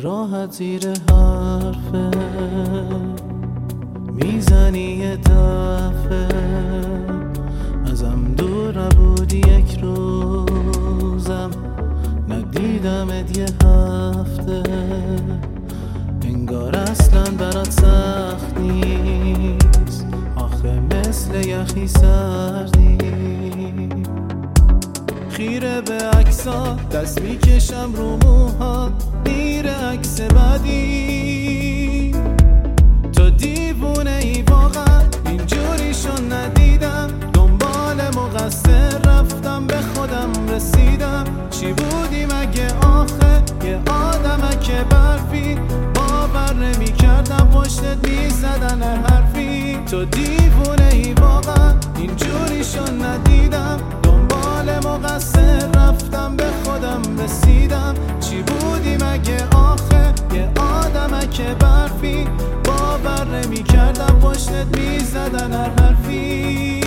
راحت زیر حرفه میزنی یه دفعه ازم دور نبودی یک روزم ندیدمت یه هفته انگار اصلا برات سخت نیست آخه مثل یخی سردی خیره به عکسات دست میکشم رو موهات میره عکس بعدی تو دیوونه ای واقعا اینجوریشو ندیدم دنبال مقصر رفتم به خودم رسیدم چی بودی مگه آخه یه آدمک برفی باور نمی کردم پشتت میزدن حرفی تو دیوونه ای واقعا اینجوریشو ندیدم دنبال مقصر رفتم به خودم رسیدم چی بودی مگه آخه یه آدمک برفی باور نمی کردم پشتت میزدن حرفی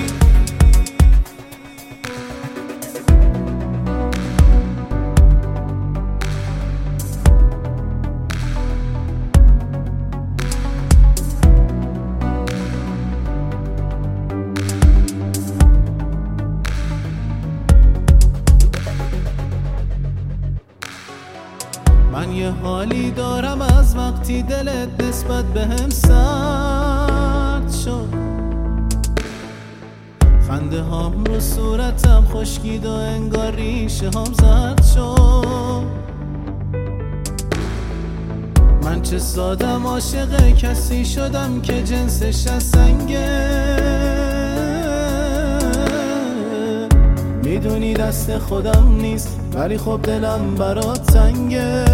من یه حالی دارم از وقتی دلت نسبت بهم سرد شد خنده هام رو صورتم خشکید و انگار ریشه هام زرد شد من چه سادم عاشق کسی شدم که جنسش از سنگه میدونی دست خودم نیست ولی خب دلم برات تنگه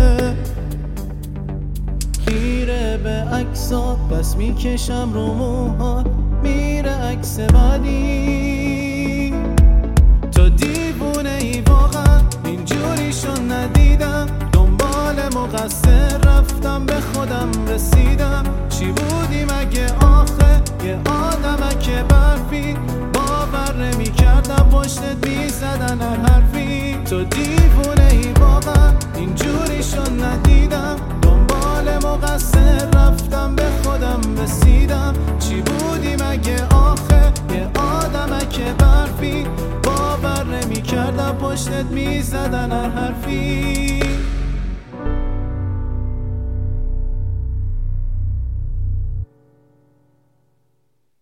خیره به عکسات بس میکشم رو موهات میره عکس بعدی تو دیوونه ای واقعا اینجوریشو ندیدم دنبال مقصر رفتم به خودم رسیدم چی بودی مگه آخه یه آدمک برفی باور نمی کردم پشتت میزدن حرفی تو دیوونه ای واقعا اینجوریشو ندیدم دنبال مقصر رفتم به خودم رسیدم چی بودی مگه آخه یه آدمک برفی باور نمی کردم پشتت میزدن حرفی